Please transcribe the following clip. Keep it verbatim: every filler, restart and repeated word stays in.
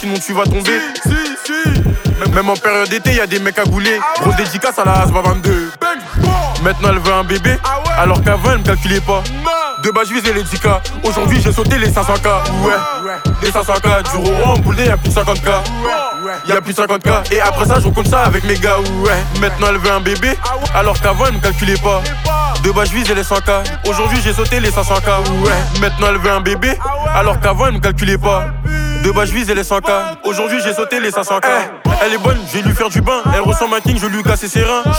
sinon tu vas tomber. Si, si, si. Même en période d'été, y'a des mecs à gouler. Grosse dédicace à la Asba vingt-deux. Maintenant elle veut un bébé, alors qu'avant elle me calculait pas. De bas je visais les dix K, aujourd'hui j'ai sauté les cinq cents K. Ouais, les cinq cents K, du Rouen en boule y'a plus de cinquante K. Y'a plus de cinquante K, et après ça je compte ça avec mes gars. Ouais, maintenant elle veut un bébé, alors qu'avant elle me calculait pas. De bas je visais les cent K, aujourd'hui j'ai sauté les cinq cents K. Ouais, maintenant elle veut un bébé, alors qu'avant elle me calculait pas. De bas je visais les cent K, aujourd'hui j'ai sauté les cinq cents K. Elle est bonne, je vais lui faire du bain. Elle ressemble à un king, je lui casser ses reins.